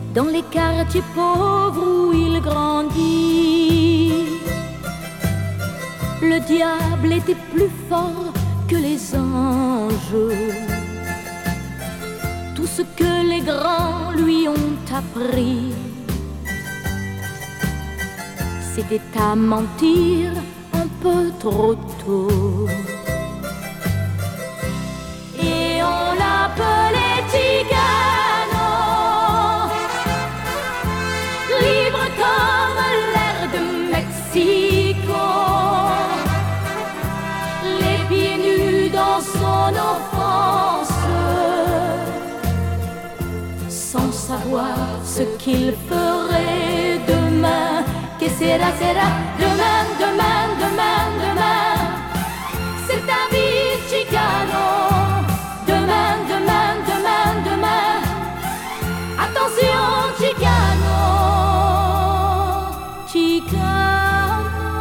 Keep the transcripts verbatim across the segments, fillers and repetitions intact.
dans les quartiers pauvres où il grandit. Le diable était plus fort que les anges. Tout ce que les grands lui ont appris, c'était à mentir un peu trop tôt. Et on l'appelait Ticano, libre comme l'air de Mexico, les pieds nus dans son offense, sans savoir ce qu'il ferait demain. Que sera, sera, demain, demain, demain, demain. C'est ta vie, Chicano. Demain, demain, demain, demain. Attention, Chicano. Chicano.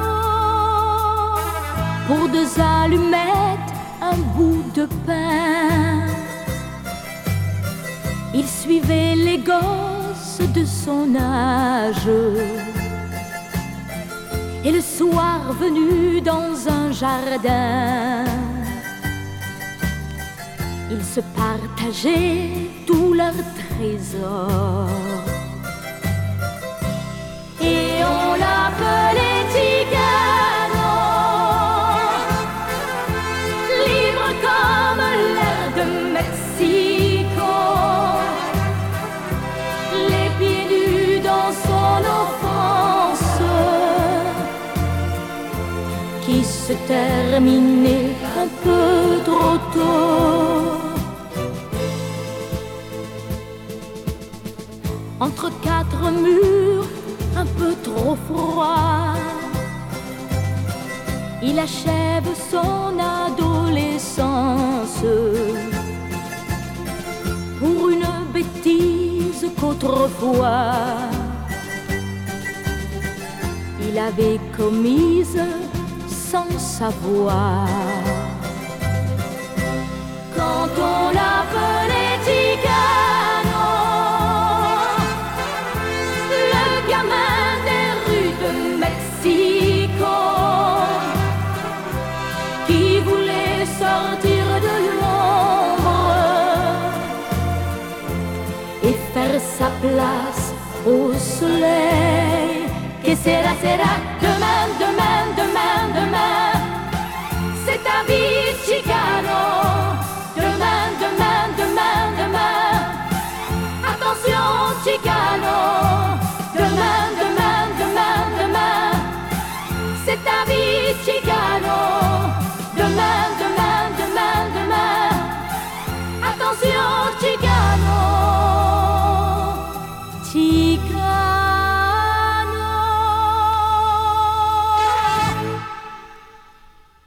Pour deux allumettes, un bout de pain, il suivait les gosses de son âge. Et le soir venu dans un jardin, ils se partageaient tous leurs trésors. Et on l'appelait Ticano, libre comme l'air de Mexico, les pieds nus dans son offense, qui se terminait un peu trop tôt. Entre quatre murs un peu trop froids, il achève son adolescence pour une bêtise qu'autrefois il avait commise sans savoir. Quand on l'appelait Ticano, le gamin des rues de Mexico, qui voulait sortir de l'ombre et faire sa place au soleil. Que sera, sera, demain, demain, demain, demain. C'est ta vie.